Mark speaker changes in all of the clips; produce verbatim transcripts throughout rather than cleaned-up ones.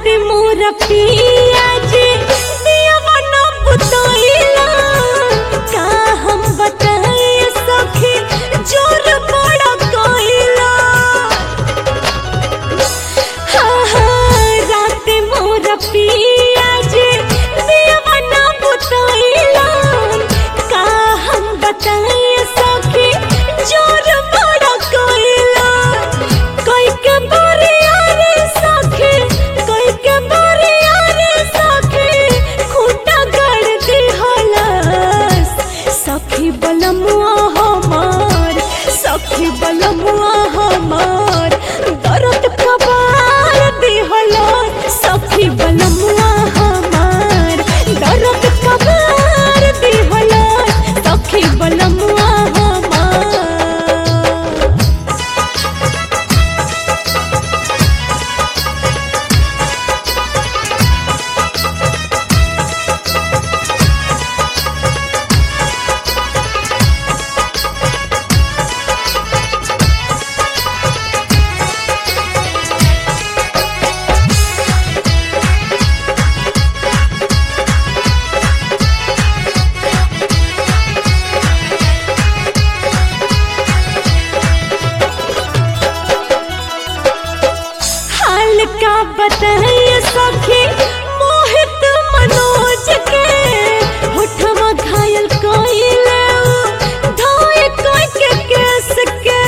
Speaker 1: रात मोर पिया जी दिया न बुतैला का हम बताए सखी जोर बड़ा कइला। हाँ हाँ रात मोर पिया जी दिया न बुतैला का हम बताए सखी जोर बड़ा कइला। कोई के बरिया रे सखी कोई के बरिया रे सखी खूंटा गड़ दिहलस। सखी बलमुआ हमार सखी बलमुआ हमार दर्द कबार दिहलस। सखी बलमुआ हमार दर्द कबार दिहलस। सखी बलमुआ हमार का बताइए सखी मोहित मनोज के होठवा घायल कइले धोए कोई के केस के।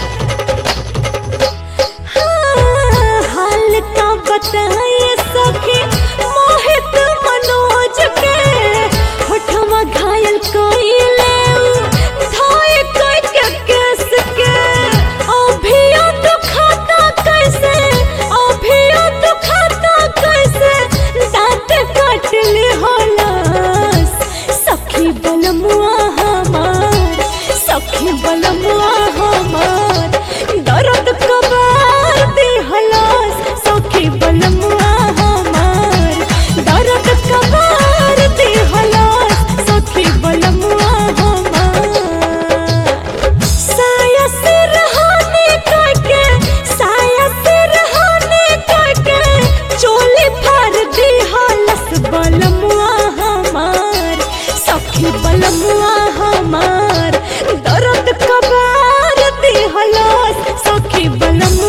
Speaker 1: हाँ हाल का बताइए सखी मोहित मनोज के होठवा घायल कइले धोए कोई के केस के। अभियो दुखता कैसे अभियो दुखता कैसे दांत काटले होलस। सखी बलमुआ हमार सखी बलमुआ हमार दर्द कबार दिहलस। सखी बलमुआ हमार दर्द कबार दिहलस। सखी बलमुआ हमार साया सिरहाने काके साया सिरहाने काके चोली फाड़ दिहलस। बलमुआ हमार सखी बलमुआ हमार दर्द कबार दिहलस। सखी बलमुआ